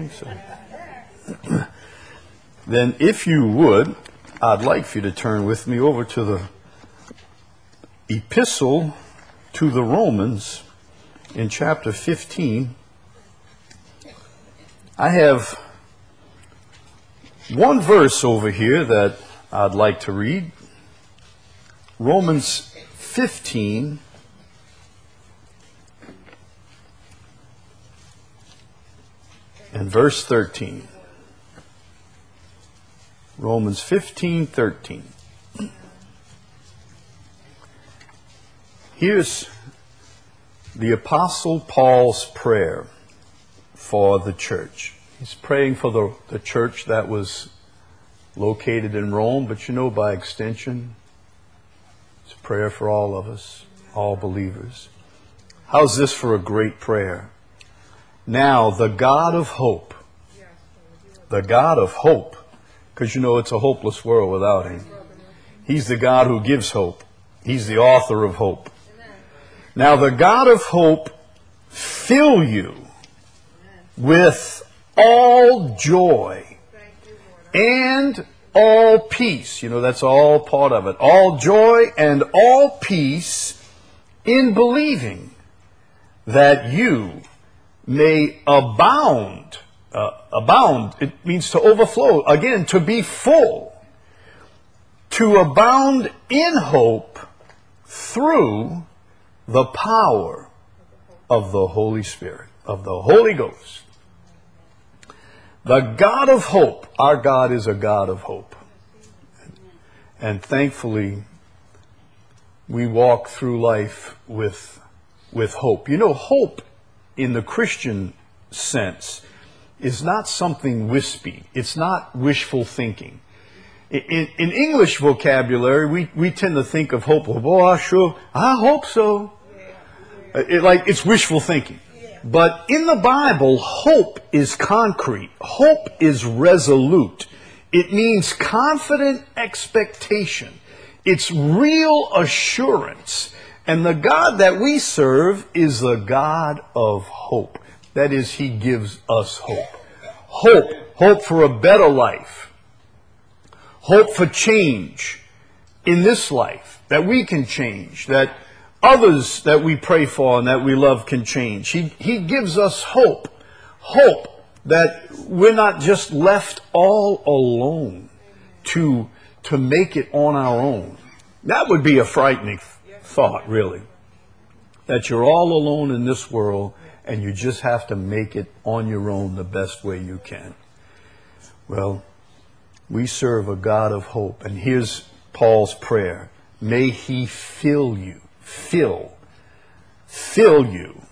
So, then if you would, I'd like for you to turn with me over to the Epistle to the Romans in chapter 15. I have one verse over here that I'd like to read. Romans 15 and verse 13. Romans 15:13. Here's the Apostle Paul's prayer for the church. He's praying for the church that was located in Rome, but by extension, it's a prayer for all of us, all believers. How's this for a great prayer? Now, the God of hope, because it's a hopeless world without Him. He's the God who gives hope. He's the author of hope. Now, the God of hope fill you with all joy and all peace. That's all part of it. All joy and all peace in believing, that you may abound. Abound, it means to overflow. Again, to be full. To abound in hope through the power of the Holy Spirit, of the Holy Ghost. The God of hope. Our God is a God of hope. And thankfully, we walk through life with hope. Hope in the Christian sense is not something wispy. It's not wishful thinking. In English vocabulary, we tend to think of hope. I hope so. It's wishful thinking. But in the Bible, hope is concrete. Hope is resolute. It means confident expectation. It's real assurance. And the God that we serve is the God of hope. That is, He gives us hope. Hope for a better life. Hope for change in this life, that we can change, that others that we pray for and that we love can change. He gives us hope. Hope that we're not just left all alone to make it on our own. That would be a frightening thought, really. That you're all alone in this world and you just have to make it on your own the best way you can. Well, we serve a God of hope. And here's Paul's prayer. May He fill you. Fill you.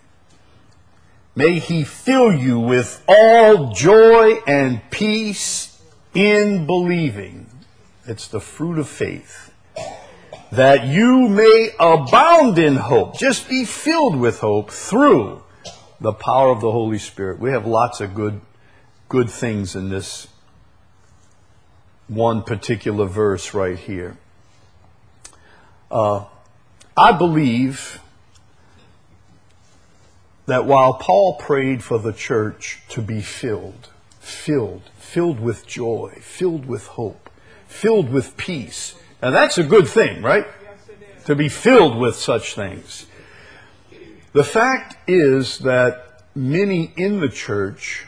May He fill you with all joy and peace in believing. It's the fruit of faith. That you may abound in hope. Just be filled with hope through the power of the Holy Spirit. We have lots of good things in this one particular verse right here. I believe that while Paul prayed for the church to be filled with joy, filled with hope, filled with peace. Now that's a good thing, right? To be filled with such things. The fact is that many in the church,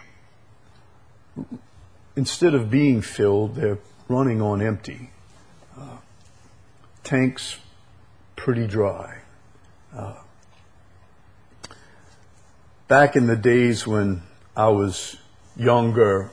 instead of being filled, they're running on empty. Tanks pretty dry. Back in the days when I was younger,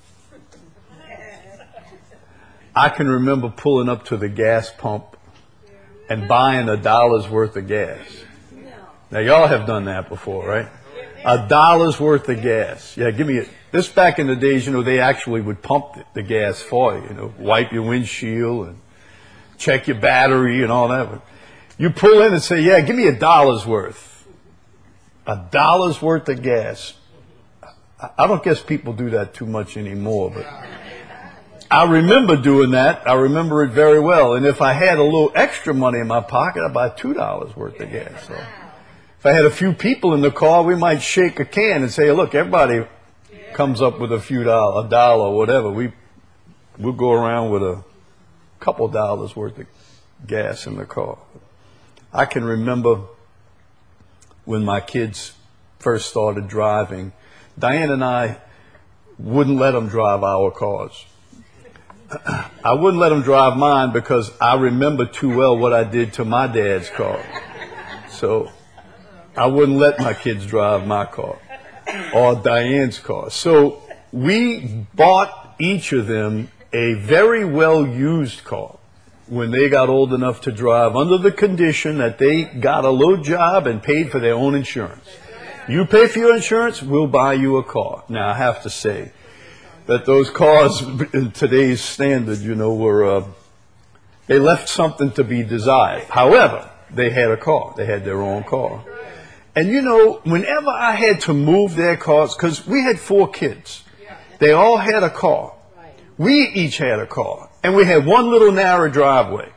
I can remember pulling up to the gas pump and buying $1 worth of gas. Now, y'all have done that before, right? $1 worth of gas. Yeah, give me it. This back in the days, they actually would pump the gas for you, wipe your windshield and check your battery and all that. But you pull in and say, yeah, give me $1 worth. $1 worth of gas. I don't guess people do that too much anymore, but I remember doing that. I remember it very well. And if I had a little extra money in my pocket, I'd buy $2 worth of gas. So if I had a few people in the car, we might shake a can and say, look, everybody comes up with a dollar or whatever, we'll go around with a couple dollars worth of gas in the car. I can remember when my kids first started driving, Diane and I wouldn't let them drive our cars. I wouldn't let them drive mine because I remember too well what I did to my dad's car. So I wouldn't let my kids drive my car or Diane's car. So we bought each of them a very well-used car when they got old enough to drive, under the condition that they got a little job and paid for their own insurance. You pay for your insurance, we'll buy you a car. Now, I have to say that those cars, in today's standard, they left something to be desired. However, they had a car. They had their own car. And whenever I had to move their cars, because we had 4 kids, they all had a car. We each had a car. And we had one little narrow driveway.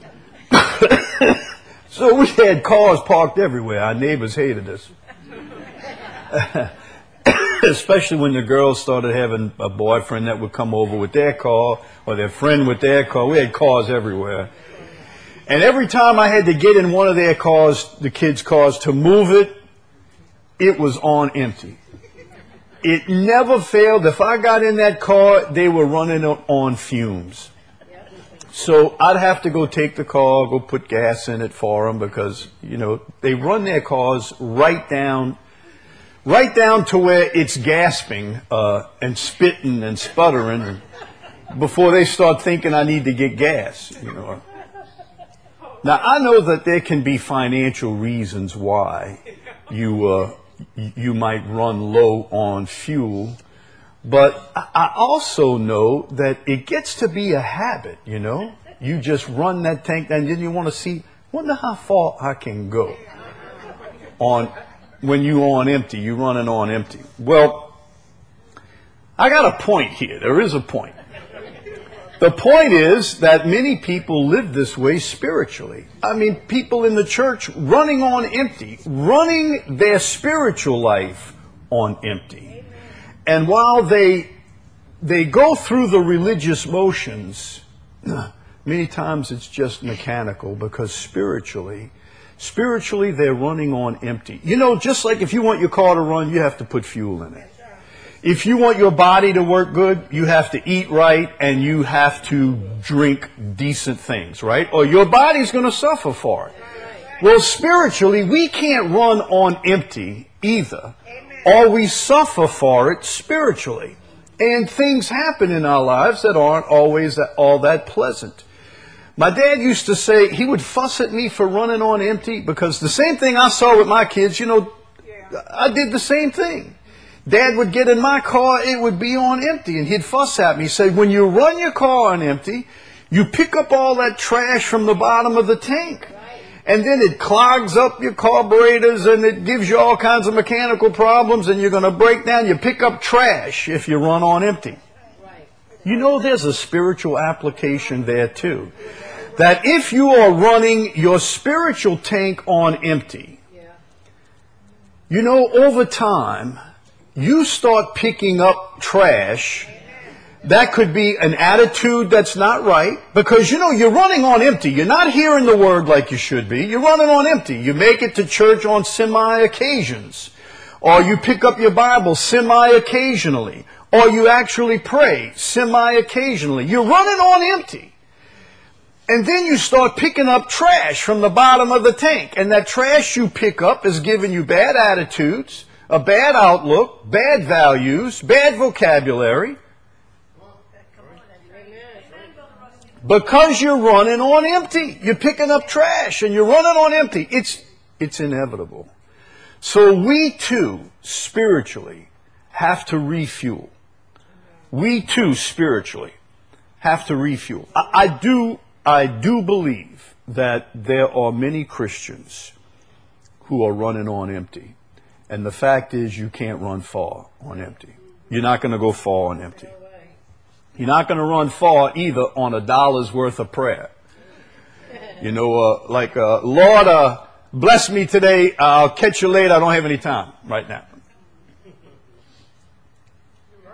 So we had cars parked everywhere. Our neighbors hated us. Especially when the girls started having a boyfriend that would come over with their car or their friend with their car. We had cars everywhere. And every time I had to get in one of their cars, the kids' cars, to move it, it was on empty. It never failed. If I got in that car, they were running on fumes. So I'd have to go take the car, go put gas in it for them because, they run their cars right down to where it's gasping and spitting and sputtering before they start thinking I need to get gas. Now, I know that there can be financial reasons why you might run low on fuel, but I also know that it gets to be a habit, You just run that tank and then you want to wonder how far I can go when you're on empty, you're running on empty. Well, I got a point here. There is a point. The point is that many people live this way spiritually. I mean, people in the church running on empty, running their spiritual life on empty. And while they go through the religious motions, many times it's just mechanical because spiritually they're running on empty. Just like if you want your car to run, you have to put fuel in it. If you want your body to work good, you have to eat right and you have to drink decent things, right? Or your body's going to suffer for it. Well, spiritually, we can't run on empty either, or we suffer for it spiritually. And things happen in our lives that aren't always all that pleasant. My dad used to say, he would fuss at me for running on empty because the same thing I saw with my kids, I did the same thing. Dad would get in my car, it would be on empty, and he'd fuss at me. He said, when you run your car on empty, you pick up all that trash from the bottom of the tank. And then it clogs up your carburetors and it gives you all kinds of mechanical problems and you're going to break down. You pick up trash if you run on empty. There's a spiritual application there too. That if you are running your spiritual tank on empty, over time, you start picking up trash. That could be an attitude that's not right because, you're running on empty. You're not hearing the word like you should be. You're running on empty. You make it to church on semi-occasions. Or you pick up your Bible semi-occasionally. Or you actually pray semi-occasionally. You're running on empty. And then you start picking up trash from the bottom of the tank. And that trash you pick up is giving you bad attitudes, a bad outlook, bad values, bad vocabulary. Because you're running on empty. You're picking up trash and you're running on empty. It's inevitable. So we too, spiritually, have to refuel. We too, spiritually, have to refuel. I do believe that there are many Christians who are running on empty. And the fact is you can't run far on empty. You're not going to go far on empty. You're not going to run far either on $1 worth of prayer. Lord, bless me today. I'll catch you later. I don't have any time right now.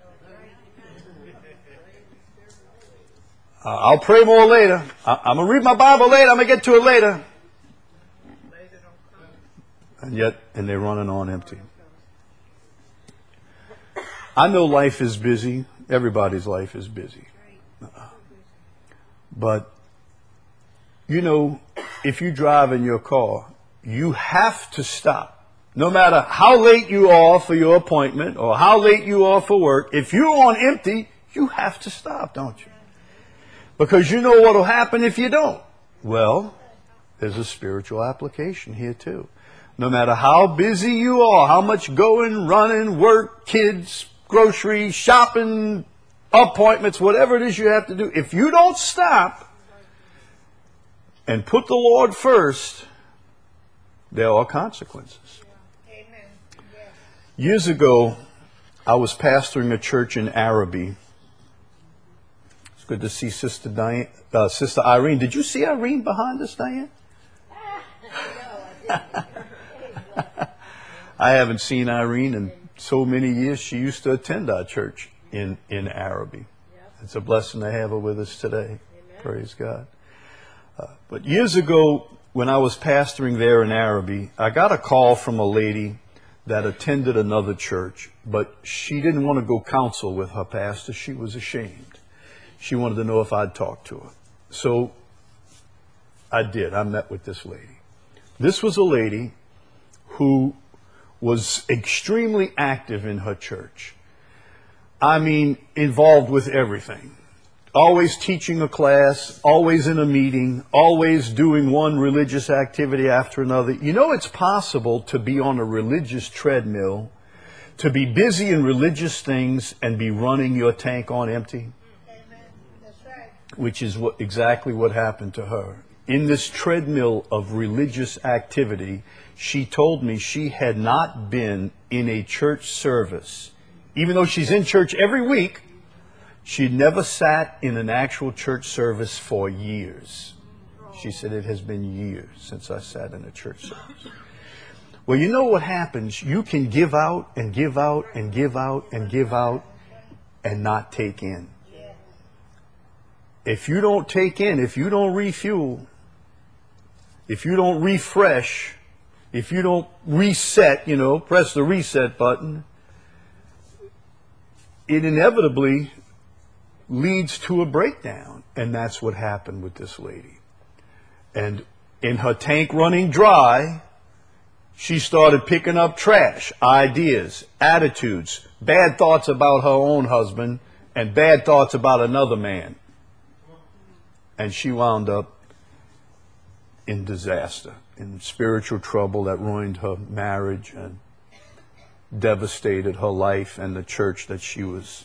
I'll pray more later. I'm going to read my Bible later. I'm going to get to it later. And they're running on empty. I know life is busy. Everybody's life is busy. But, you know, if you drive in your car, you have to stop. No matter how late you are for your appointment or how late you are for work, if you're on empty, you have to stop, don't you? Because you know what will happen if you don't. Well, there's a spiritual application here too. No matter how busy you are, how much going, running, work, kids, groceries, shopping, appointments, whatever it is you have to do, if you don't stop and put the Lord first, there are consequences. Amen. Yes. Years ago, I was pastoring a church in Araby. It's good to see Sister Irene. Did you see Irene behind us, Diane? I haven't seen Irene in so many years. She used to attend our church in Araby. It's a blessing to have her with us today. Amen. Praise God. But years ago, when I was pastoring there in Araby, I got a call from a lady that attended another church, but she didn't want to go counsel with her pastor. She was ashamed. She wanted to know if I'd talk to her. So I did. I met with this lady. This was a lady who was extremely active in her church. I mean, involved with everything. Always teaching a class, always in a meeting, always doing one religious activity after another. You know, it's possible to be on a religious treadmill, to be busy in religious things and be running your tank on empty. Amen. That's right. Which is exactly what happened to her. In this treadmill of religious activity, she told me she had not been in a church service. Even though she's in church every week, she'd never sat in an actual church service for years. She said, it has been years since I sat in a church service. Well, you know what happens? You can give out and give out and give out and give out and not take in. If you don't take in, if you don't refuel, if you don't refresh, if you don't reset, press the reset button, it inevitably leads to a breakdown. And that's what happened with this lady. And in her tank running dry, she started picking up trash, ideas, attitudes, bad thoughts about her own husband, and bad thoughts about another man. And she wound up in disaster, in spiritual trouble that ruined her marriage and devastated her life and the church that she was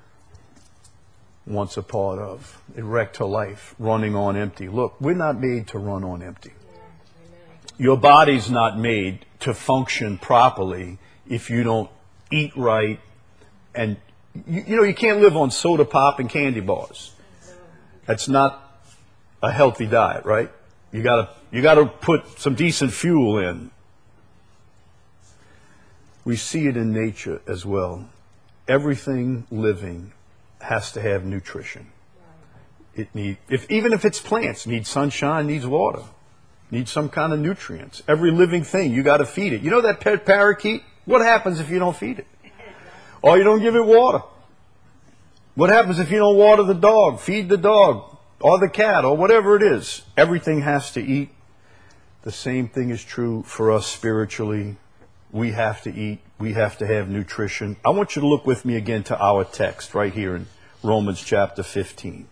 once a part of. It wrecked her life, running on empty. Look, we're not made to run on empty. Your body's not made to function properly if you don't eat right. And, you can't live on soda pop and candy bars. That's not a healthy diet, right? You gotta put some decent fuel in. We see it in nature as well. Everything living has to have nutrition. Even if it's plants, needs sunshine, needs water, needs some kind of nutrients. Every living thing, you got to feed it. You know that pet parakeet? What happens if you don't feed it? Or you don't give it water? What happens if you don't water the dog, feed the dog, or the cat, or whatever it is? Everything has to eat. The same thing is true for us spiritually. We have to eat. We have to have nutrition. I want you to look with me again to our text right here in Romans chapter 15.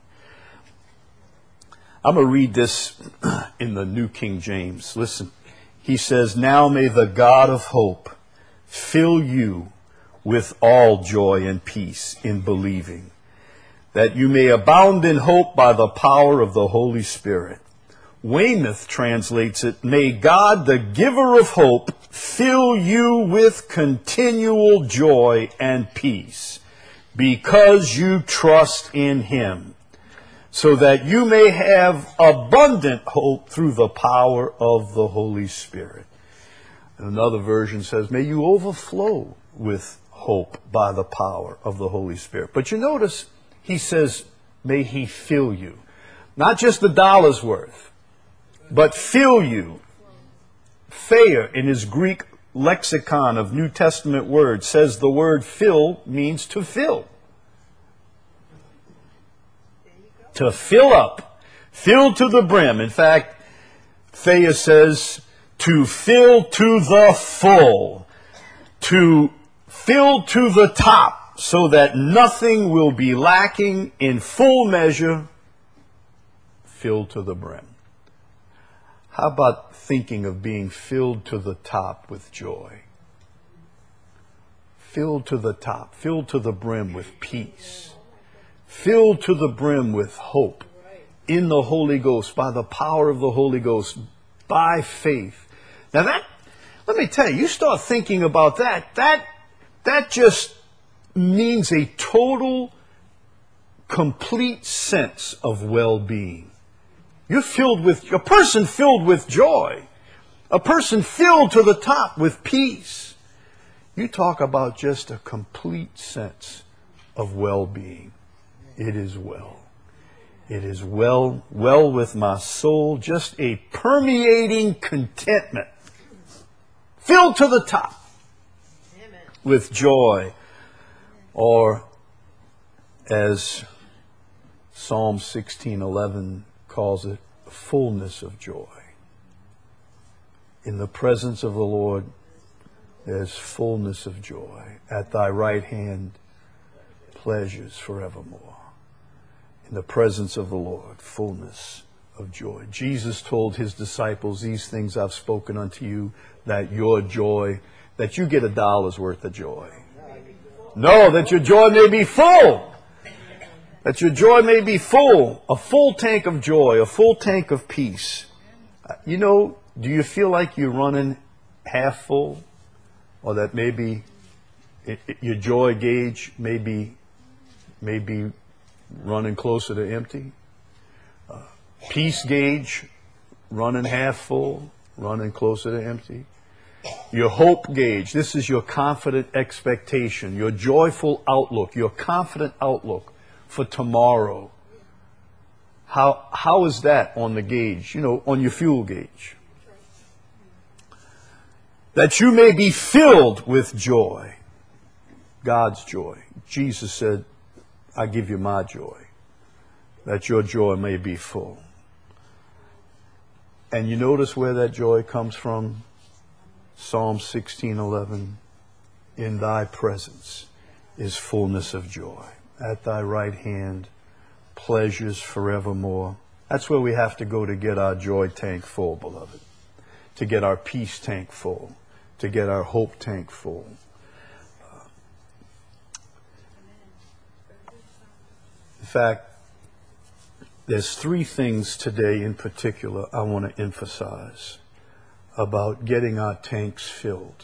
I'm going to read this in the New King James. Listen. He says, "Now may the God of hope fill you with all joy and peace in believing, that you may abound in hope by the power of the Holy Spirit." Weymouth translates it, "May God, the giver of hope, fill you with continual joy and peace, because you trust in Him, so that you may have abundant hope through the power of the Holy Spirit." And another version says, "May you overflow with hope by the power of the Holy Spirit. But you notice he says, may he fill you. Not just the dollar's worth, but fill you. Thayer, in his Greek lexicon of New Testament words, says the word fill means to fill. To fill up. Fill to the brim. In fact, Thayer says to fill to the full. To fill to the top so that nothing will be lacking, in full measure. Fill to the brim. How about thinking of being filled to the top with joy? Filled to the top, filled to the brim with peace. Filled to the brim with hope in the Holy Ghost, by the power of the Holy Ghost, by faith. Now that, let me tell you start thinking about that just means a total, complete sense of well-being. You're filled with, a person filled with joy, a person filled to the top with peace. You talk about just a complete sense of well-being. It is well. It is well with my soul, just a permeating contentment, filled to the top with joy, or as Psalm 16:11 calls it, fullness of joy. In the presence of the Lord, there's fullness of joy. At thy right hand, pleasures forevermore. In the presence of the Lord, fullness of joy. Jesus told his disciples, these things I've spoken unto you, that your joy, that you get $1 worth of joy. No, that your joy may be full. That your joy may be full. A full tank of joy, a full tank of peace. You know, do you feel like you're running half full? Or that maybe your joy gauge may be running closer to empty? Peace gauge running half full, running closer to empty? Your hope gauge, this is your confident expectation, your joyful outlook, your confident outlook for tomorrow. How is that on the gauge? You know, on your fuel gauge. That you may be filled with joy. God's joy. Jesus said, I give you my joy. That your joy may be full. And you notice where that joy comes from? Psalm 16:11. In thy presence is fullness of joy. At thy right hand, pleasures forevermore. That's where we have to go to get our joy tank full, beloved. To get our peace tank full. To get our hope tank full. In fact, there's 3 things today in particular I want to emphasize about getting our tanks filled.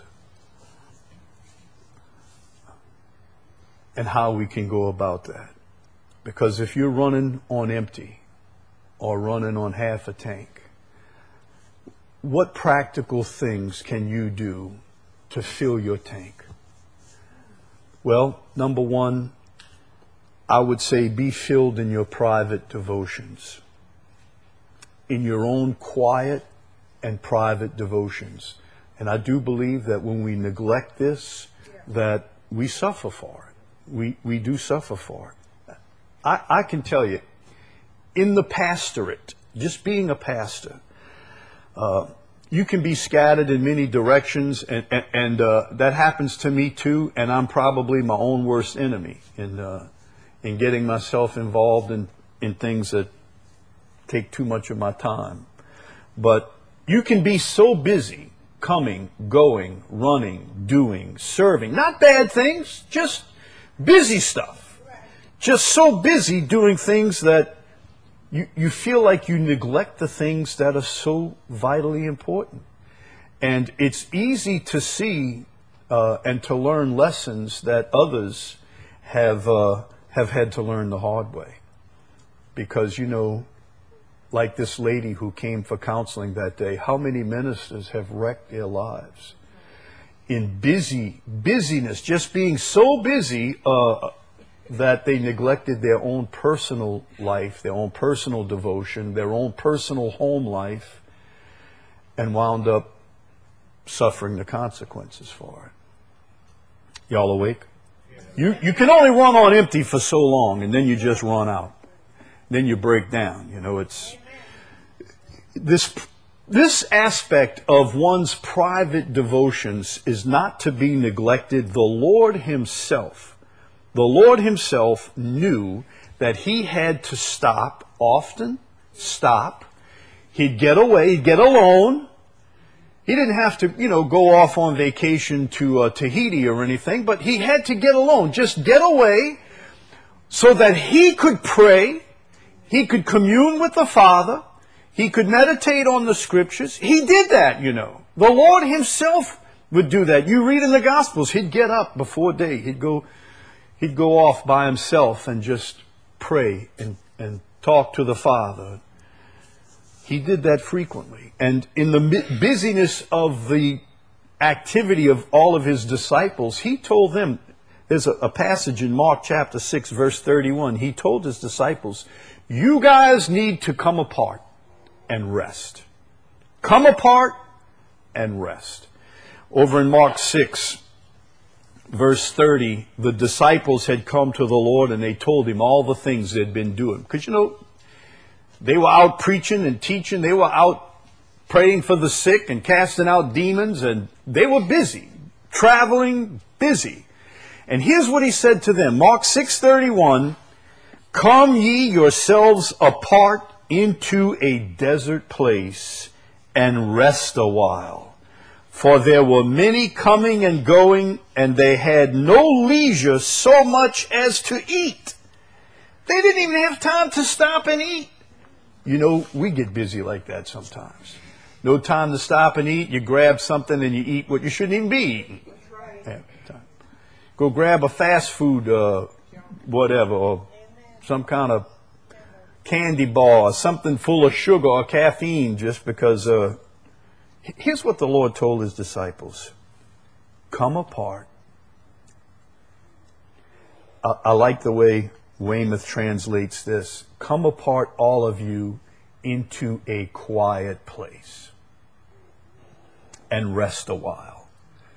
And how we can go about that. Because if you're running on empty or running on half a tank, what practical things can you do to fill your tank? Well, number 1, I would say be filled in your private devotions. In your own quiet and private devotions. And I do believe that when we neglect this, that we suffer for it. We do suffer for it. I can tell you, in the pastorate, just being a pastor, you can be scattered in many directions, and that happens to me too, and I'm probably my own worst enemy in getting myself involved in things that take too much of my time. But you can be so busy coming, going, running, doing, serving, not bad things, just busy stuff. Just so busy doing things that you feel like you neglect the things that are so vitally important. And it's easy to see and to learn lessons that others have had to learn the hard way. Because, you know, like this lady who came for counseling that day, how many ministers have wrecked their lives in busyness, just being so busy that they neglected their own personal life, their own personal devotion, their own personal home life, and wound up suffering the consequences for it. Y'all awake? You can only run on empty for so long, and then you just run out. Then you break down. You know, it's this aspect of one's private devotions is not to be neglected. The Lord Himself knew that He had to stop often, He'd get away, He'd get alone. He didn't have to, go off on vacation to Tahiti or anything, but He had to get alone, just get away so that He could pray, He could commune with the Father, He could meditate on the Scriptures. He did that, The Lord Himself would do that. You read in the Gospels, He'd get up before day. He'd go off by Himself and just pray and talk to the Father. He did that frequently. And in the busyness of the activity of all of His disciples, He told them, there's a passage in Mark chapter 6, verse 31. He told His disciples, you guys need to come apart and rest. Come apart and rest. Over in Mark 6, verse 30, the disciples had come to the Lord and they told Him all the things they'd been doing. Because, they were out preaching and teaching. They were out praying for the sick and casting out demons. And they were busy, traveling, busy. And here's what He said to them. Mark 6:31, come ye yourselves apart into a desert place and rest a while. For there were many coming and going, and they had no leisure so much as to eat. They didn't even have time to stop and eat. We get busy like that sometimes. No time to stop and eat. You grab something and you eat what you shouldn't even be eating. That's right. Go grab a fast food, whatever, or some kind of candy bar, or something full of sugar or caffeine just because. Here's what the Lord told His disciples. Come apart. I like the way Weymouth translates this. Come apart, all of you, into a quiet place and rest a while.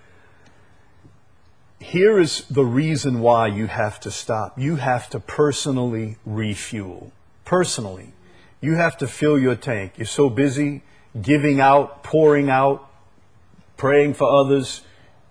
Here is the reason why you have to stop. You have to personally refuel. Personally. You have to fill your tank. You're so busy giving out, pouring out, praying for others.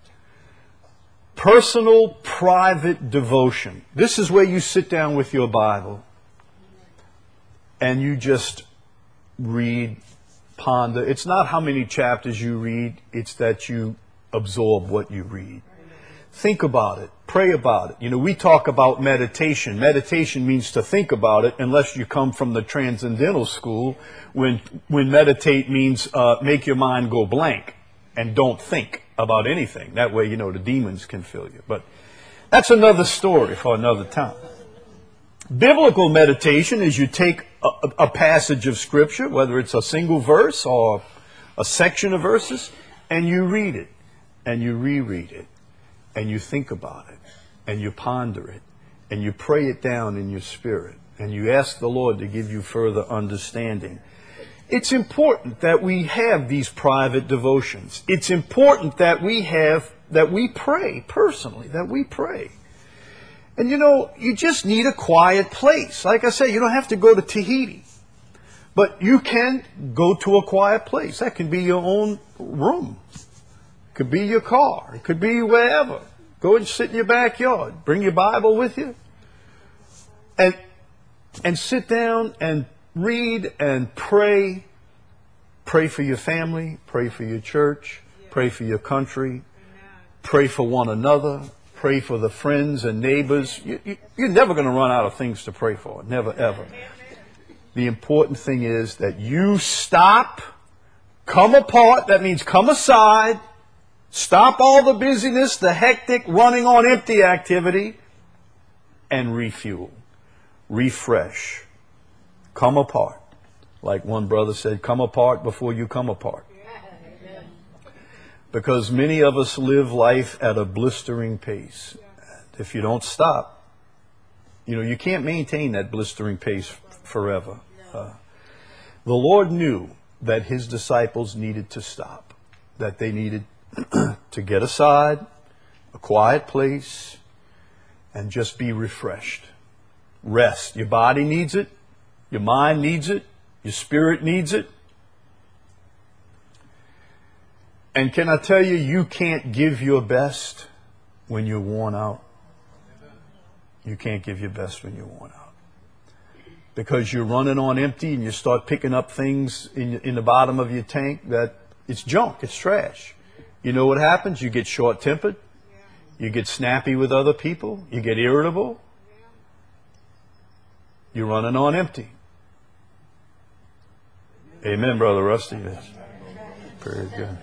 Personal, private devotion. This is where you sit down with your Bible and you just read, ponder. It's not how many chapters you read, it's that you absorb what you read. Think about it. Pray about it. We talk about meditation. Meditation means to think about it, unless you come from the Transcendental School, when meditate means make your mind go blank and don't think about anything. That way, the demons can fill you. But that's another story for another time. Biblical meditation is you take a passage of Scripture, whether it's a single verse or a section of verses, and you read it, and you reread it, and you think about it, and you ponder it, and you pray it down in your spirit, and you ask the Lord to give you further understanding. It's important that we have these private devotions. It's important that we pray personally, that we pray. And you just need a quiet place. Like I say, you don't have to go to Tahiti. But you can go to a quiet place. That can be your own room. It could be your car. It could be wherever. Go and sit in your backyard. Bring your Bible with you. And sit down and read and pray. Pray for your family. Pray for your church. Pray for your country. Pray for one another. Pray for the friends and neighbors. You're never going to run out of things to pray for. Never, ever. The important thing is that you stop, come apart. That means come aside. Stop all the busyness, the hectic, running on empty activity, and refuel. Refresh. Come apart. Like one brother said, come apart before you come apart. because many of us live life at a blistering pace. If you don't stop, you can't maintain that blistering pace forever. The Lord knew that his disciples needed to stop, that they needed to get aside, a quiet place, and just be refreshed. Rest. Your body needs it. Your mind needs it. Your spirit needs it. And can I tell you, you can't give your best when you're worn out. You can't give your best when you're worn out. Because you're running on empty and you start picking up things in the bottom of your tank that it's junk, it's trash. You know what happens? You get short-tempered. You get snappy with other people. You get irritable. You're running on empty. Amen, Brother Rusty. Yes. Very good.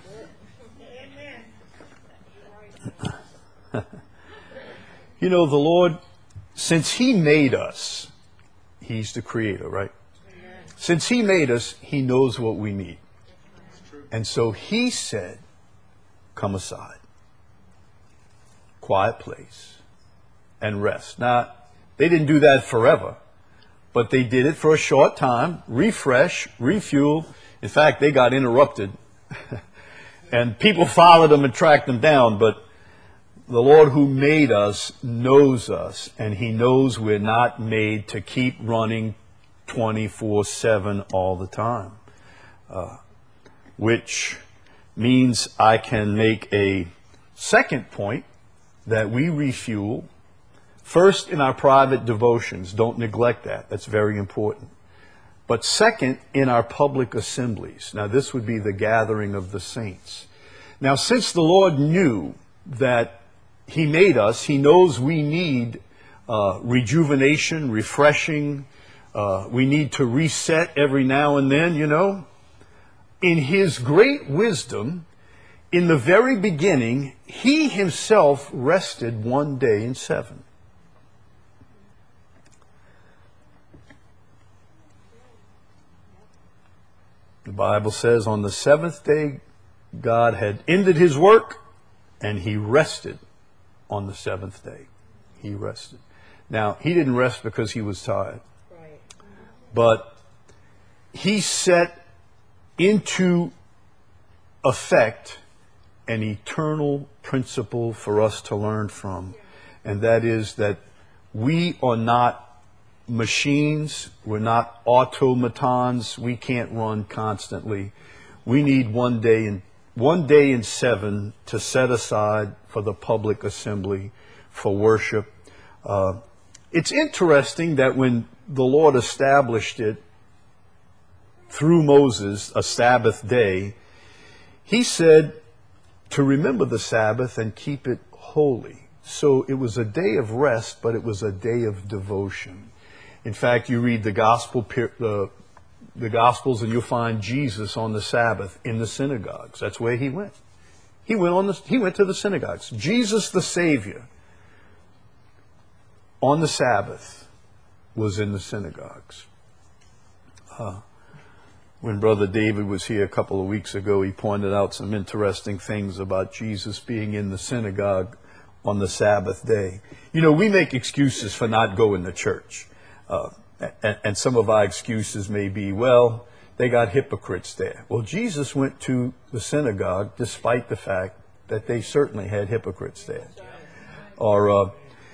The Lord, since he made us, he's the creator, right? Since he made us, he knows what we need. And so he said, come aside. Quiet place. And rest. Now, they didn't do that forever. But they did it for a short time. Refresh, refuel. In fact, they got interrupted. And people followed them and tracked them down. But the Lord who made us knows us. And he knows we're not made to keep running 24/7 all the time. Which means I can make a second point that we refuel. First, in our private devotions. Don't neglect that. That's very important. But second, in our public assemblies. Now, this would be the gathering of the saints. Now, since the Lord knew that he made us, he knows we need rejuvenation, refreshing. We need to reset every now and then, In his great wisdom, in the very beginning, he himself rested one day in 7. The Bible says on the 7th day, God had ended his work and he rested on the 7th day. He rested. Now, he didn't rest because he was tired. Right. But he set into effect an eternal principle for us to learn from. And that is that we are not machines. We're not automatons. We can't run constantly. We need one day in 7 to set aside for the public assembly, for worship. It's interesting that when the Lord established it through Moses, a Sabbath day, he said to remember the Sabbath and keep it holy. So it was a day of rest, but it was a day of devotion. In fact, you read the Gospels and you'll find Jesus on the Sabbath in the synagogues. That's where he went. He went to the synagogues. Jesus the Savior on the Sabbath was in the synagogues. When Brother David was here a couple of weeks ago, he pointed out some interesting things about Jesus being in the synagogue on the Sabbath day. We make excuses for not going to church. And some of our excuses may be, well, they got hypocrites there. Well, Jesus went to the synagogue despite the fact that they certainly had hypocrites there. Or,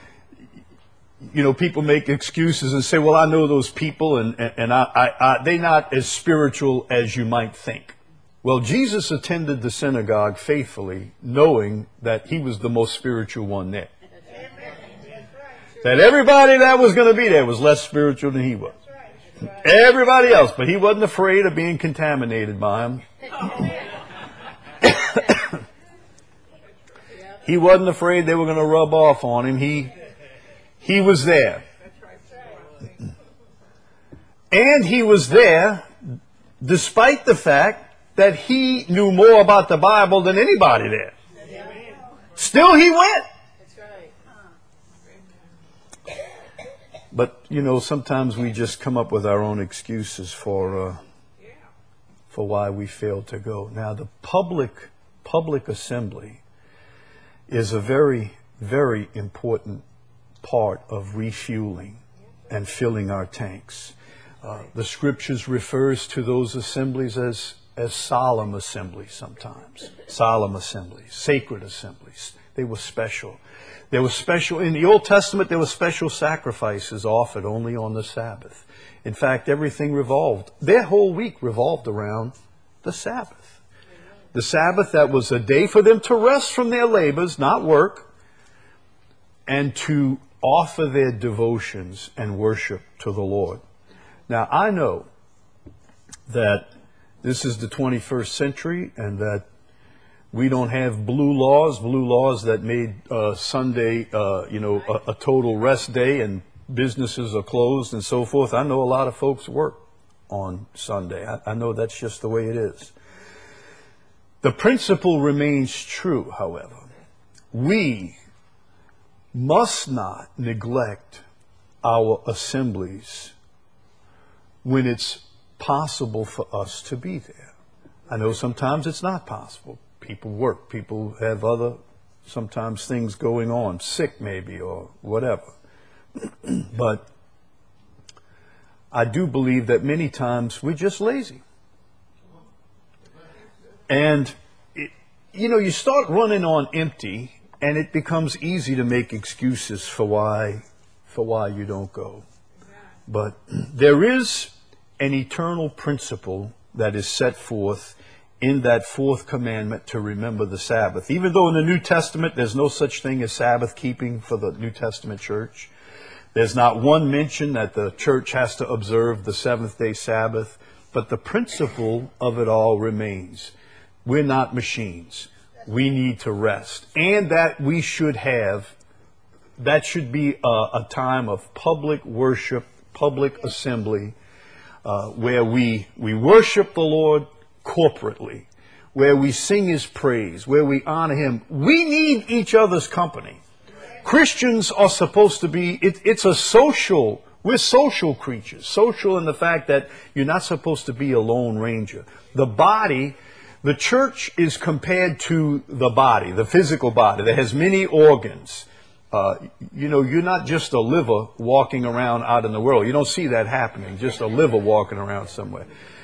people make excuses and say, well, I know those people and they're not as spiritual as you might think. Well, Jesus attended the synagogue faithfully, knowing that he was the most spiritual one there. That everybody that was going to be there was less spiritual than he was. Everybody else, but he wasn't afraid of being contaminated by them. He wasn't afraid they were going to rub off on him. He was there. And he was there despite the fact that he knew more about the Bible than anybody there. Still he went. But, sometimes we just come up with our own excuses for why we failed to go. Now, the public public assembly is a very, very important part of refueling and filling our tanks. The scriptures refers to those assemblies as solemn assemblies sometimes. Solemn assemblies, sacred assemblies. They were special. There was special, in the Old Testament, there were special sacrifices offered only on the Sabbath. In fact, everything their whole week revolved around the Sabbath. The Sabbath, that was a day for them to rest from their labors, not work, and to offer their devotions and worship to the Lord. Now, I know that this is the 21st century and that we don't have blue laws that made Sunday, a total rest day and businesses are closed and so forth. I know a lot of folks work on Sunday. I know that's just the way it is. The principle remains true, however. We must not neglect our assemblies when it's possible for us to be there. I know sometimes it's not possible. People work. People have other, sometimes things going on, sick maybe or whatever. But I do believe that many times we're just lazy. And, you start running on empty and it becomes easy to make excuses for why you don't go. But there is an eternal principle that is set forth in that fourth commandment to remember the Sabbath. Even though in the New Testament there's no such thing as Sabbath keeping for the New Testament church. There's not one mention that the church has to observe the seventh-day Sabbath. But the principle of it all remains. We're not machines. We need to rest. And that we should have, that should be a time of public worship, public assembly, where we worship the Lord corporately, where we sing His praise, where we honor Him. We need each other's company. Christians are supposed to be, we're social creatures. Social in the fact that you're not supposed to be a lone ranger. The church is compared to the body, the physical body that has many organs. You're not just a liver walking around out in the world. You don't see that happening, just a liver walking around somewhere.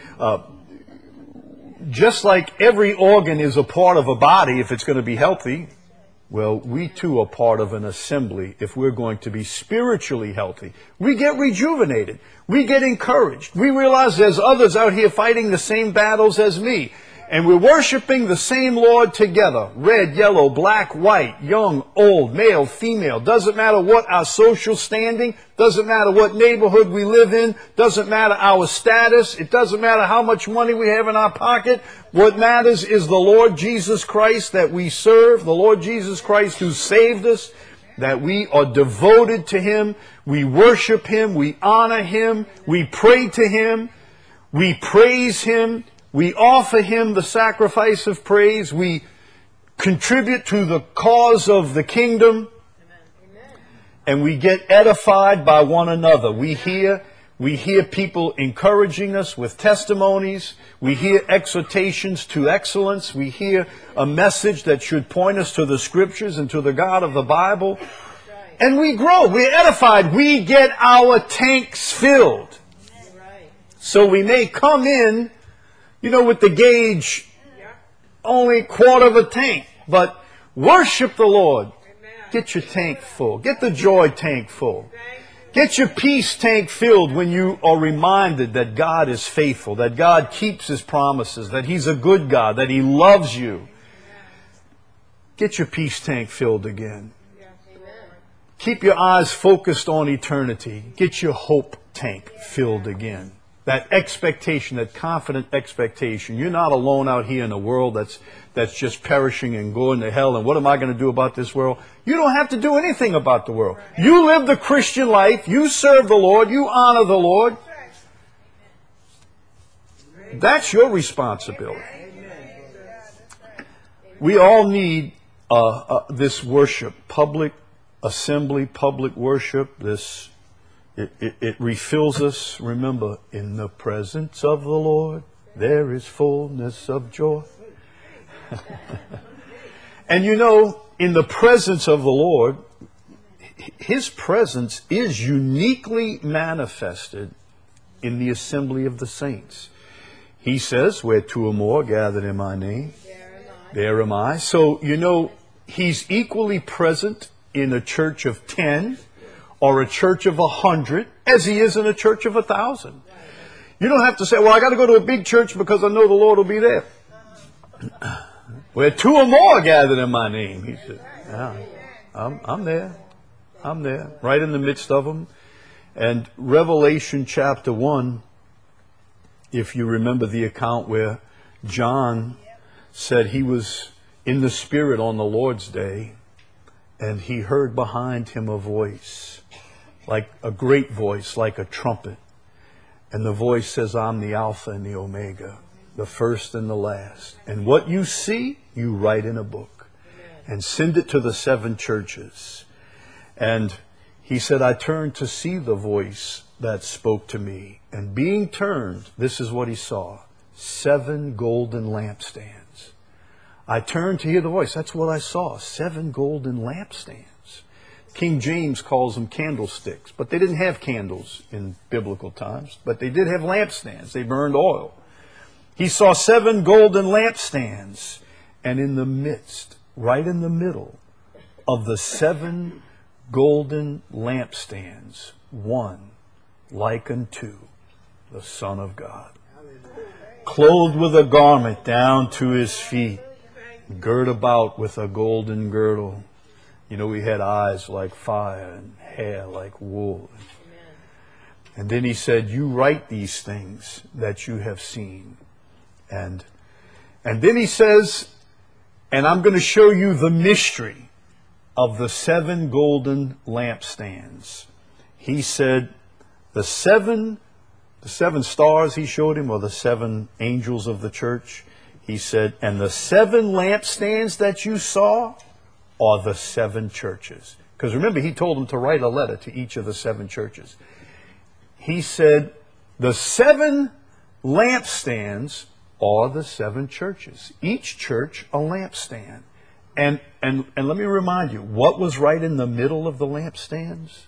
Just like every organ is a part of a body if it's going to be healthy, well, we too are part of an assembly if we're going to be spiritually healthy. We get rejuvenated. We get encouraged. We realize there's others out here fighting the same battles as me. And we're worshiping the same Lord together. Red, yellow, black, white, young, old, male, female. Doesn't matter what our social standing. Doesn't matter what neighborhood we live in. Doesn't matter our status. It doesn't matter how much money we have in our pocket. What matters is the Lord Jesus Christ that we serve. The Lord Jesus Christ who saved us. That we are devoted to Him. We worship Him. We honor Him. We pray to Him. We praise Him. We offer Him the sacrifice of praise. We contribute to the cause of the kingdom. Amen. And we get edified by one another. We hear people encouraging us with testimonies. We hear exhortations to excellence. We hear a message that should point us to the Scriptures and to the God of the Bible. And we grow. We're edified. We get our tanks filled. So we may come in with the gauge, only quarter of a tank. But worship the Lord. Get your tank full. Get the joy tank full. Get your peace tank filled when you are reminded that God is faithful, that God keeps His promises, that He's a good God, that He loves you. Get your peace tank filled again. Keep your eyes focused on eternity. Get your hope tank filled again. That expectation, that confident expectation. You're not alone out here in a world that's just perishing and going to hell. And what am I going to do about this world? You don't have to do anything about the world. You live the Christian life. You serve the Lord. You honor the Lord. That's your responsibility. We all need this worship, public assembly, public worship, It refills us. Remember, in the presence of the Lord, there is fullness of joy. And you know, in the presence of the Lord, His presence is uniquely manifested in the assembly of the saints. He says, where two or more gathered in my name, there am I. So, you know, He's equally present in a church of 10 or a church of 100 as He is in a church of 1,000. You don't have to say, well, I got to go to a big church because I know the Lord will be there. Where two or more gathered in my name, He said, yeah, I'm there. I'm there, right in the midst of them. And Revelation chapter 1, if you remember the account where John said he was in the Spirit on the Lord's day, and he heard behind him a voice, like a great voice, like a trumpet. And the voice says, I'm the Alpha and the Omega, the first and the last. And what you see, you write in a book and send it to the 7 churches. And he said, I turned to see the voice that spoke to me. And being turned, this is what he saw, 7 golden lampstands. I turned to hear the voice. That's what I saw, 7 golden lampstands. King James calls them candlesticks, but they didn't have candles in biblical times, but they did have lampstands. They burned oil. He saw 7 golden lampstands, and in the midst, right in the middle of the 7 golden lampstands, one like unto the Son of God, clothed with a garment down to His feet, girt about with a golden girdle. You know, He had eyes like fire and hair like wool. And then He said, you write these things that you have seen. And then He says, and I'm going to show you the mystery of the 7 golden lampstands. He said, the seven stars He showed him, or the 7 angels of the church. He said, and the 7 lampstands that you saw are the 7 churches. Because remember, He told them to write a letter to each of the 7 churches. He said, the 7 lampstands are the 7 churches. Each church a lampstand. And let me remind you, what was right in the middle of the lampstands?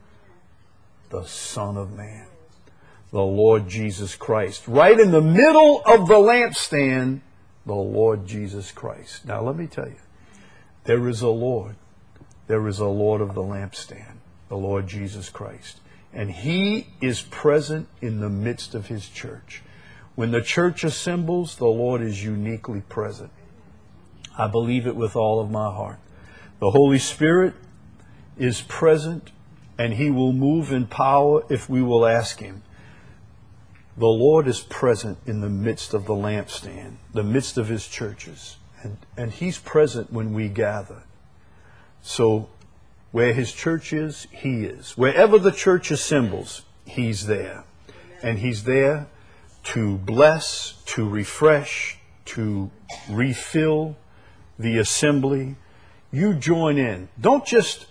The Son of Man, the Lord Jesus Christ. Right in the middle of the lampstand, the Lord Jesus Christ. Now let me tell you, there is a Lord. There is a Lord of the lampstand, the Lord Jesus Christ. And He is present in the midst of His church. When the church assembles, the Lord is uniquely present. I believe it with all of my heart. The Holy Spirit is present, and He will move in power if we will ask Him. The Lord is present in the midst of the lampstand, the midst of His churches. And He's present when we gather. So where His church is, He is. Wherever the church assembles, He's there. And He's there to bless, to refresh, to refill the assembly. You join in. Don't just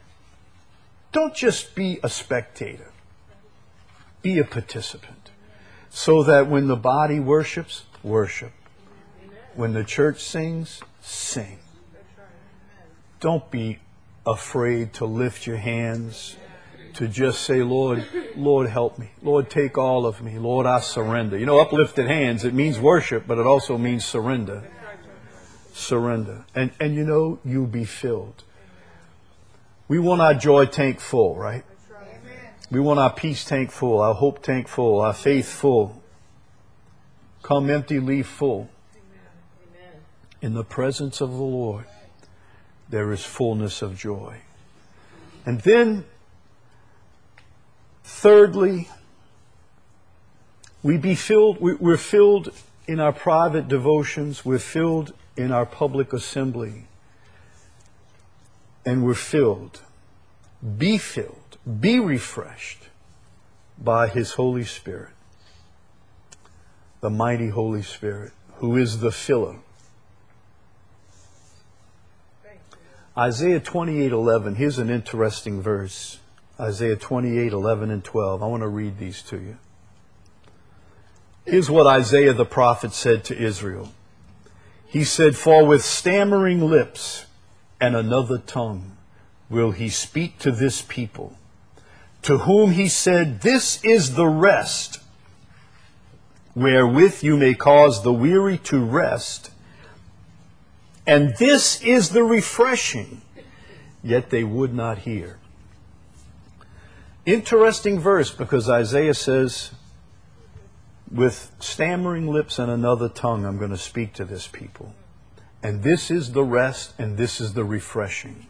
be a spectator. Be a participant. So that when the body worships, worship. When the church sings, sing. Don't be afraid to lift your hands, to just say, Lord, help me. Lord, take all of me. Lord, I surrender. You know, uplifted hands, it means worship, but it also means surrender. Surrender. And you know, you'll be filled. We want our joy tank full, right? We want our peace tank full, our hope tank full, our faith full. Come empty, leave full. In the presence of the Lord, there is fullness of joy. And then, thirdly, we're filled in our private devotions, we're filled in our public assembly, and we're filled, be refreshed by His Holy Spirit, the mighty Holy Spirit, who is the filler. Isaiah 28:11. Here's an interesting verse. Isaiah 28:11 and 12. I want to read these to you. Here's what Isaiah the prophet said to Israel. He said, "For with stammering lips and another tongue will he speak to this people, to whom he said, this is the rest, wherewith you may cause the weary to rest, and this is the refreshing, yet they would not hear." Interesting verse, because Isaiah says, with stammering lips and another tongue, I'm going to speak to this people. And this is the rest, and this is the refreshing.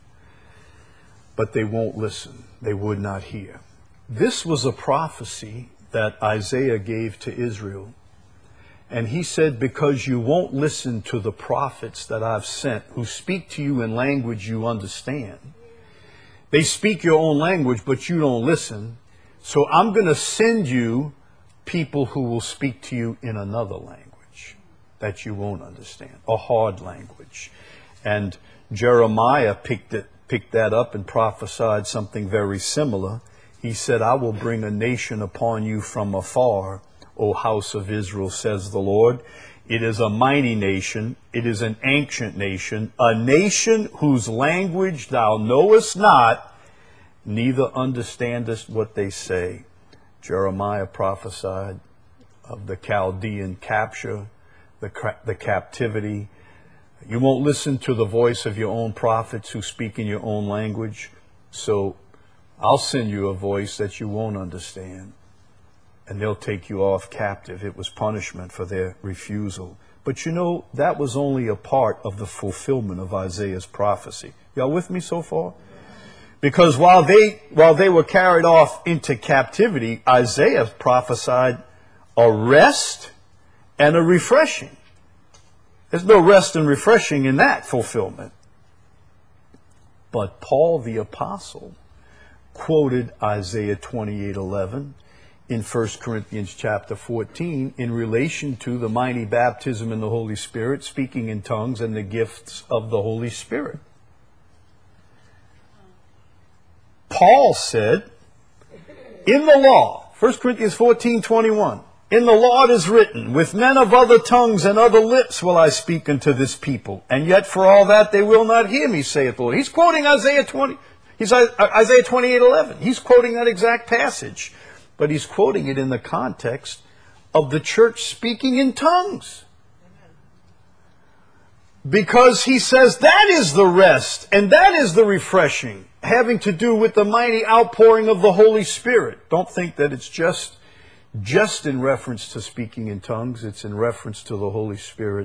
But they won't listen. They would not hear. This was a prophecy that Isaiah gave to Israel. And he said, because you won't listen to the prophets that I've sent, who speak to you in language you understand. They speak your own language, but you don't listen. So I'm going to send you people who will speak to you in another language that you won't understand, a hard language. And Jeremiah picked that up and prophesied something very similar. He said, "I will bring a nation upon you from afar, O house of Israel, says the Lord. It is a mighty nation. It is an ancient nation, a nation whose language thou knowest not, neither understandest what they say." Jeremiah prophesied of the Chaldean capture, the captivity. You won't listen to the voice of your own prophets who speak in your own language, so I'll send you a voice that you won't understand, and they'll take you off captive. It was punishment for their refusal. But you know, that was only a part of the fulfillment of Isaiah's prophecy. Y'all with me so far? Because while they were carried off into captivity, Isaiah prophesied a rest and a refreshing. There's no rest and refreshing in that fulfillment. But Paul the apostle quoted Isaiah 28:11 in 1 Corinthians chapter 14 in relation to the mighty baptism in the Holy Spirit, speaking in tongues, and the gifts of the Holy Spirit. Paul said, in the law, 1 Corinthians 14:21, in the law it is written, with men of other tongues and other lips will I speak unto this people, and yet for all that they will not hear me, saith the Lord. He's quoting Isaiah 28:11. He's quoting that exact passage, but he's quoting it in the context of the church speaking in tongues. Because he says that is the rest and that is the refreshing, having to do with the mighty outpouring of the Holy Spirit. Don't think that it's just in reference to speaking in tongues. It's in reference to the Holy Spirit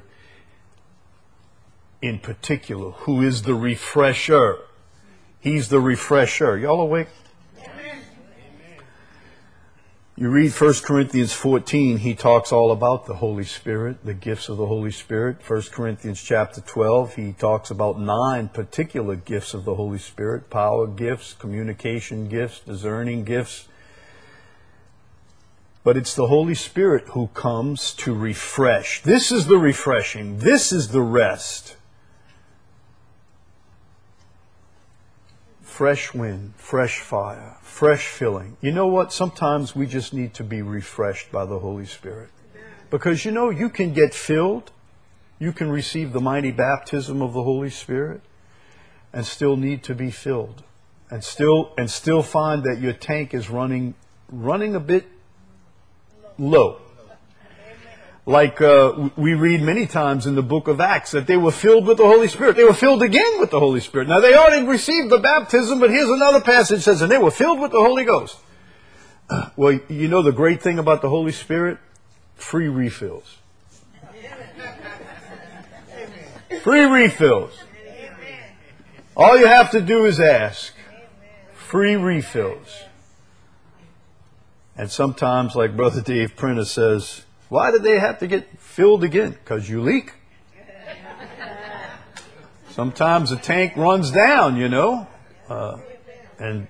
in particular, who is the refresher. He's the refresher. Y'all awake? You read 1 Corinthians 14, he talks all about the Holy Spirit, the gifts of the Holy Spirit. 1 Corinthians chapter 12, he talks about 9 particular gifts of the Holy Spirit: power gifts, communication gifts, discerning gifts. But it's the Holy Spirit who comes to refresh. This is the refreshing. This is the rest. Fresh wind, fresh fire, fresh filling. You know what? Sometimes we just need to be refreshed by the Holy Spirit. Because you know, you can get filled, you can receive the mighty baptism of the Holy Spirit, and still need to be filled. And still find that your tank is running a bit low. Like we read many times in the book of Acts that they were filled with the Holy Spirit. They were filled again with the Holy Spirit. Now they already received the baptism, but here's another passage that says, and they were filled with the Holy Ghost. Well, you know the great thing about the Holy Spirit? Free refills. Free refills. All you have to do is ask. Free refills. And sometimes, like Brother Dave Printer says, why did they have to get filled again? Because you leak. Sometimes the tank runs down, you know. And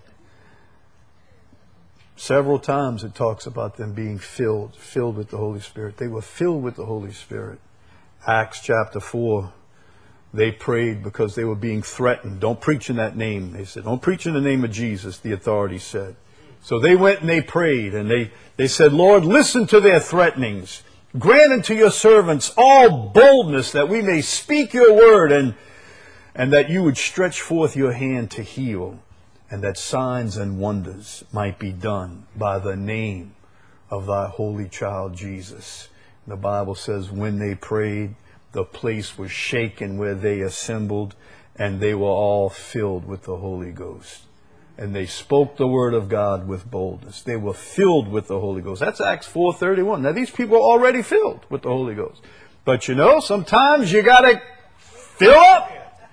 several times it talks about them being filled with the Holy Spirit. They were filled with the Holy Spirit. Acts chapter 4, they prayed because they were being threatened. Don't preach in that name. They said, don't preach in the name of Jesus, the authorities said. So they went and they prayed, and they said, Lord, listen to their threatenings. Grant unto your servants all boldness that we may speak your word, and that you would stretch forth your hand to heal, and that signs and wonders might be done by the name of thy holy child Jesus. The Bible says when they prayed, the place was shaken where they assembled, and they were all filled with the Holy Ghost. And they spoke the word of God with boldness. They were filled with the Holy Ghost. That's Acts 4:31. Now these people are already filled with the Holy Ghost. But you know, sometimes you got to fill up.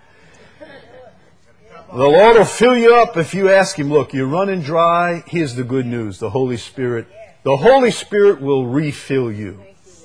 The Lord will fill you up if you ask Him, look, you're running dry. Here's the good news. The Holy Spirit will refill you.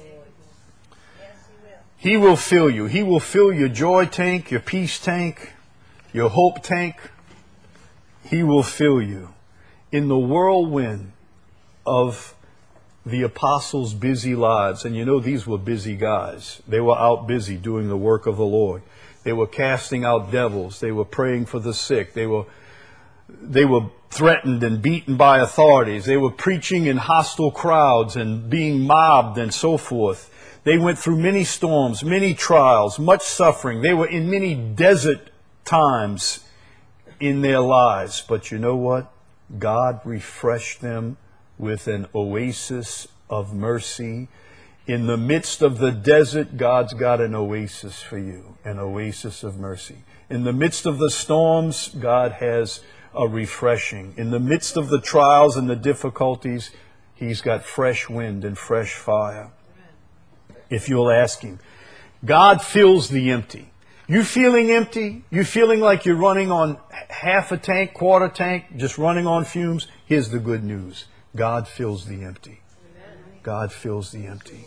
He will fill you. He will fill your joy tank, your peace tank, your hope tank. He will fill you. In the whirlwind of the apostles' busy lives, and you know these were busy guys. They were out busy doing the work of the Lord. They were casting out devils. They were praying for the sick. They were threatened and beaten by authorities. They were preaching in hostile crowds and being mobbed and so forth. They went through many storms, many trials, much suffering. They were in many desert times in their lives. But you know what? God refreshed them with an oasis of mercy. In the midst of the desert, God's got an oasis for you, an oasis of mercy. In the midst of the storms, God has a refreshing. In the midst of the trials and the difficulties, He's got fresh wind and fresh fire. If you'll ask Him. God fills the empty. You feeling empty? You feeling like you're running on half a tank, quarter tank, just running on fumes? Here's the good news. God fills the empty. God fills the empty.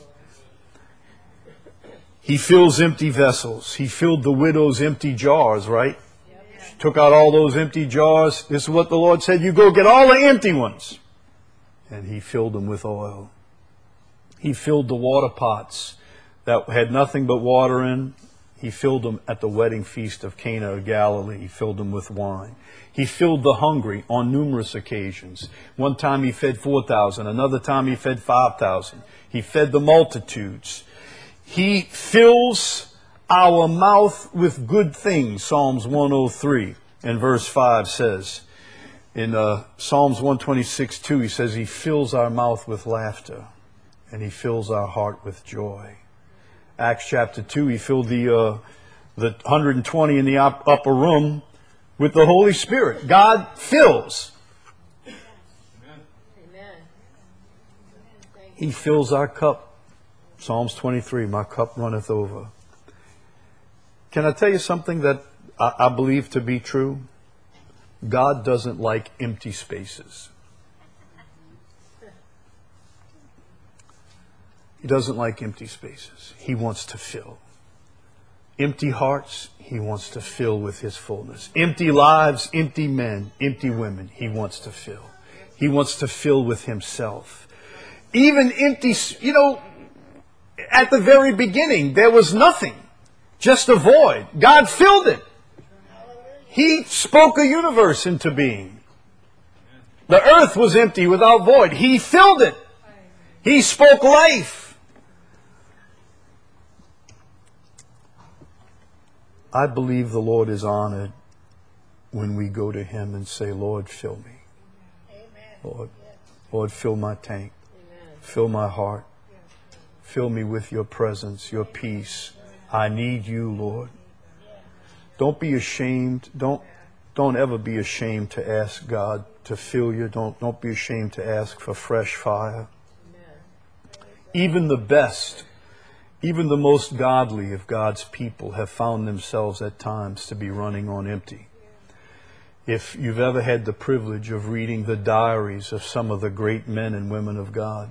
He fills empty vessels. He filled the widow's empty jars, right? She took out all those empty jars. This is what the Lord said. You go get all the empty ones. And He filled them with oil. He filled the water pots that had nothing but water in. He filled them at the wedding feast of Cana of Galilee. He filled them with wine. He filled the hungry on numerous occasions. One time He fed 4,000. Another time He fed 5,000. He fed the multitudes. He fills our mouth with good things. Psalms 103 and verse 5 says. In Psalms 126:2, He says He fills our mouth with laughter and He fills our heart with joy. Acts chapter 2, He filled the 120 in the upper room with the Holy Spirit. God fills. Amen. He fills our cup. Psalms 23, my cup runneth over. Can I tell you something that I believe to be true? God doesn't like empty spaces. He doesn't like empty spaces. He wants to fill. Empty hearts, He wants to fill with His fullness. Empty lives, empty men, empty women, He wants to fill. He wants to fill with Himself. Even empty, at the very beginning, there was nothing. Just a void. God filled it. He spoke a universe into being. The earth was empty without void. He filled it. He spoke life. I believe the Lord is honored when we go to Him and say, Lord, fill me. Lord, fill my tank. Fill my heart. Fill me with your presence, your peace. I need you, Lord. Don't be ashamed. Don't ever be ashamed to ask God to fill you. Don't be ashamed to ask for fresh fire. Even the best, even the most godly of God's people have found themselves at times to be running on empty. If you've ever had the privilege of reading the diaries of some of the great men and women of God,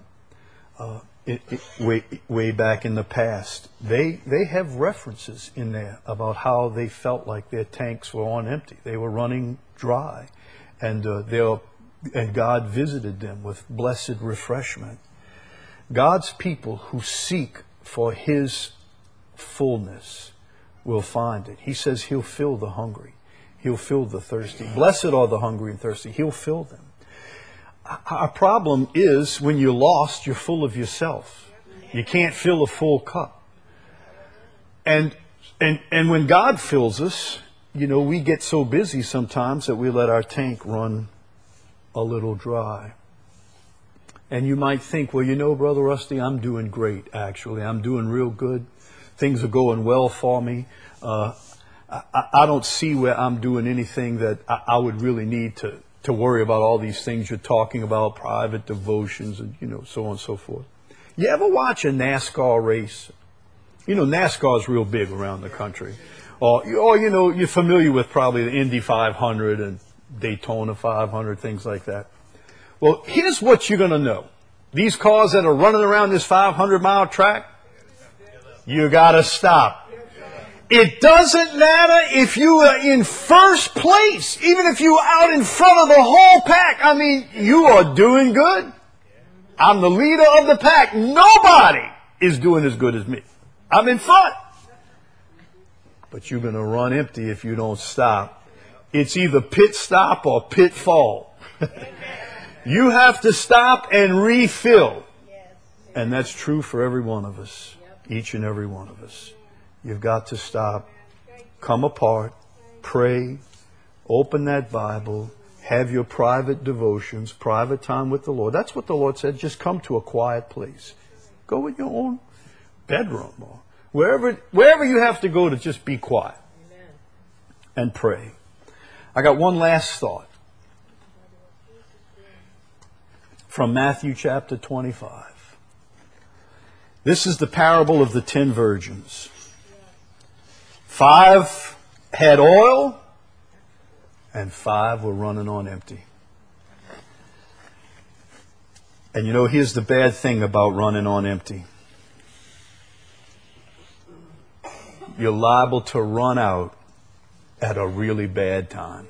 way back in the past, they have references in there about how they felt like their tanks were on empty. They were running dry, and God visited them with blessed refreshment. God's people who seek for His fullness will find it. He says He'll fill the hungry. He'll fill the thirsty. Blessed are the hungry and thirsty. He'll fill them. Our problem is when you're lost, you're full of yourself. You can't fill a full cup. And when God fills us, you know, we get so busy sometimes that we let our tank run a little dry. And you might think, well, you know, Brother Rusty, I'm doing great, actually. I'm doing real good. Things are going well for me. I don't see where I'm doing anything that I would really need to worry about all these things you're talking about, private devotions and, you know, so on and so forth. You ever watch a NASCAR race? You know, NASCAR is real big around the country. Or, you know, you're familiar with probably the Indy 500 and Daytona 500, things like that. Well, here's what you're going to know. These cars that are running around this 500-mile track, you got to stop. It doesn't matter if you are in first place, even if you are out in front of the whole pack. I mean, you are doing good. I'm the leader of the pack. Nobody is doing as good as me. I'm in front. But you're going to run empty if you don't stop. It's either pit stop or pitfall. You have to stop and refill. And that's true for every one of us. Each and every one of us. You've got to stop, come apart, pray, open that Bible, have your private devotions, private time with the Lord. That's what the Lord said. Just come to a quiet place. Go in your own bedroom or wherever you have to go to just be quiet and pray. I got one last thought from Matthew chapter 25. This is the parable of the 10 virgins. 5 had oil and 5 were running on empty. And you know, here's the bad thing about running on empty. You're liable to run out at a really bad time.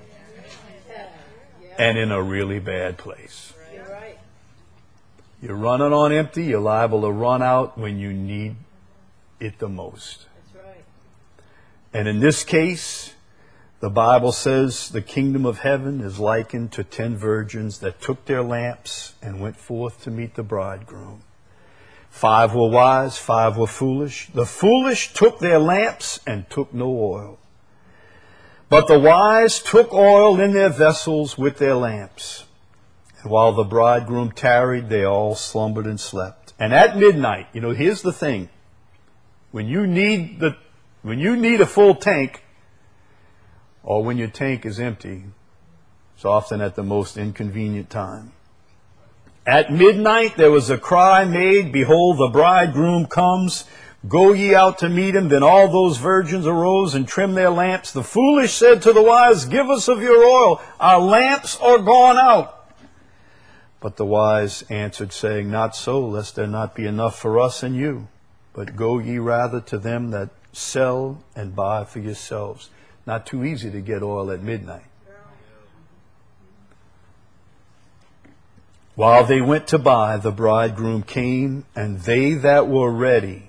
And in a really bad place. You're running on empty, you're liable to run out when you need it the most. And in this case, the Bible says the kingdom of heaven is likened to 10 virgins that took their lamps and went forth to meet the bridegroom. 5 were wise, 5 were foolish. The foolish took their lamps and took no oil. But the wise took oil in their vessels with their lamps. And while the bridegroom tarried, they all slumbered and slept. And at midnight, you know, here's the thing. When you need a full tank, or when your tank is empty, it's often at the most inconvenient time. At midnight there was a cry made, behold, the bridegroom comes. Go ye out to meet him. Then all those virgins arose and trimmed their lamps. The foolish said to the wise, give us of your oil. Our lamps are gone out. But the wise answered, saying, not so, lest there not be enough for us and you. But go ye rather to them that sell and buy for yourselves. Not too easy to get oil at midnight. While they went to buy, the bridegroom came, and they that were ready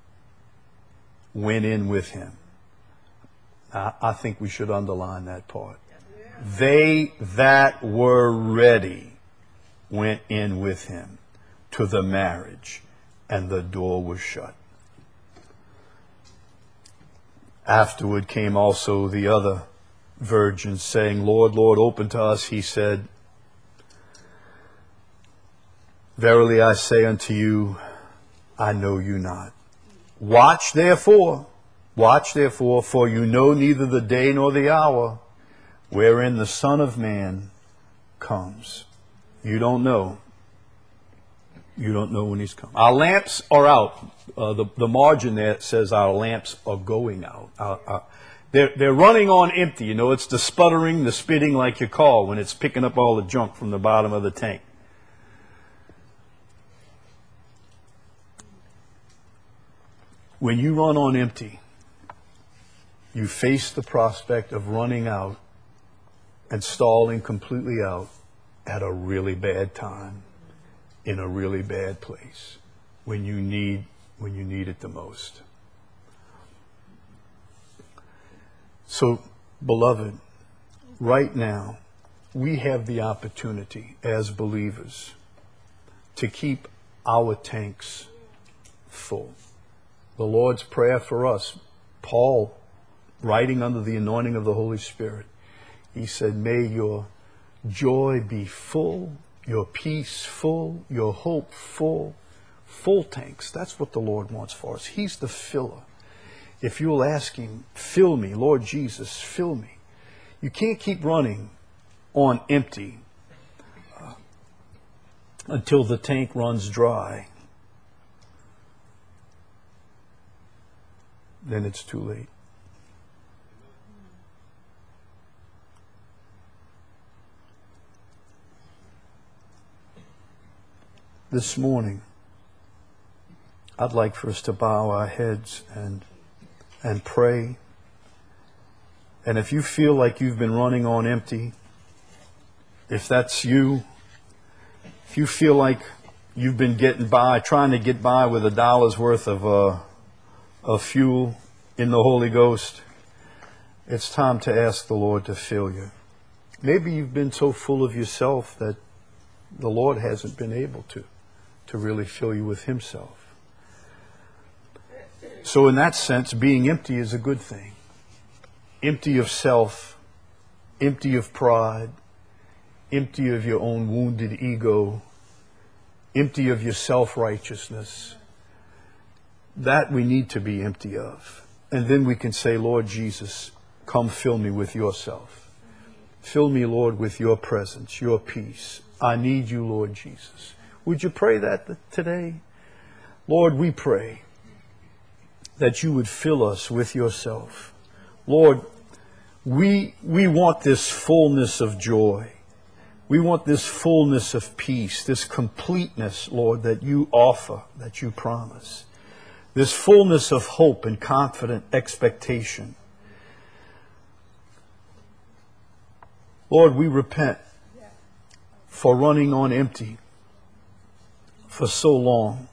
went in with him. I think we should underline that part. They that were ready went in with him to the marriage, and the door was shut. Afterward came also the other virgins, saying, Lord, Lord, open to us. He said, verily I say unto you, I know you not. Watch therefore, for you know neither the day nor the hour wherein the Son of Man comes. You don't know. You don't know when he's coming. Our lamps are out. The margin there says our lamps are going out. They're running on empty. You know, it's the sputtering, the spitting like your car when it's picking up all the junk from the bottom of the tank. When you run on empty, you face the prospect of running out and stalling completely out at a really bad time, in a really bad place, when you need it the most. So, beloved, right now, we have the opportunity as believers to keep our tanks full. The Lord's Prayer for us, Paul, writing under the anointing of the Holy Spirit, he said, may your joy be full, your peace full, your hope full. Full tanks. That's what the Lord wants for us. He's the filler. If you'll ask Him, fill me, Lord Jesus, fill me. You can't keep running on empty until the tank runs dry. Then it's too late. This morning, I'd like for us to bow our heads and pray. And if you feel like you've been running on empty, if that's you, if you feel like you've been trying to get by with $1 worth of fuel in the Holy Ghost, it's time to ask the Lord to fill you. Maybe you've been so full of yourself that the Lord hasn't been able to really fill you with Himself. So in that sense, being empty is a good thing. Empty of self, empty of pride, empty of your own wounded ego, empty of your self-righteousness. That we need to be empty of. And then we can say, Lord Jesus, come fill me with yourself. Fill me, Lord, with your presence, your peace. I need you, Lord Jesus. Would you pray that today? Lord, we pray that you would fill us with yourself. Lord, we want this fullness of joy. We want this fullness of peace, this completeness, Lord, that you offer, that you promise. This fullness of hope and confident expectation. Lord, we repent for running on empty for so long.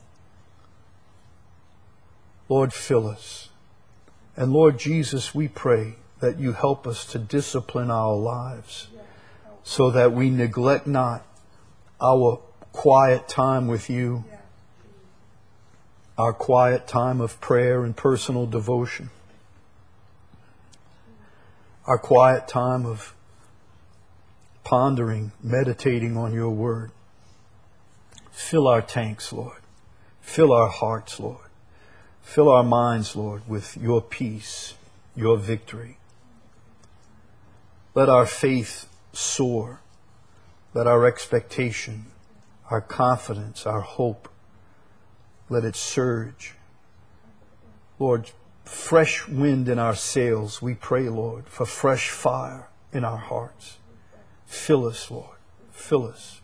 Lord, fill us. And Lord Jesus, we pray that you help us to discipline our lives so that we neglect not our quiet time with you, our quiet time of prayer and personal devotion, our quiet time of pondering, meditating on your word. Fill our tanks, Lord. Fill our hearts, Lord. Fill our minds, Lord, with your peace, your victory. Let our faith soar. Let our expectation, our confidence, our hope, let it surge. Lord, fresh wind in our sails, we pray, Lord, for fresh fire in our hearts. Fill us, Lord. Fill us.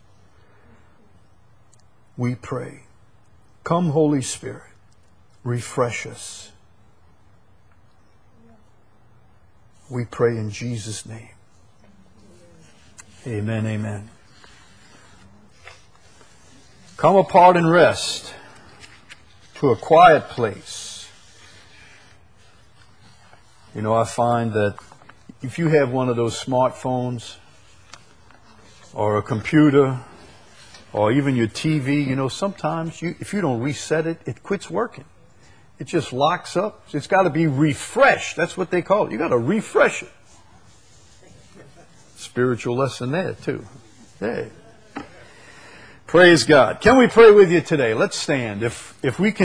We pray. Come, Holy Spirit. Refresh us. We pray in Jesus' name. Amen, amen. Come apart and rest to a quiet place. You know, I find that if you have one of those smartphones or a computer or even your TV, you know, sometimes if you don't reset it, it quits working. It just locks up. It's got to be refreshed. That's what they call it. You got to refresh it. Spiritual lesson there too. Hey. Praise God. Can we pray with you today? Let's stand. If we can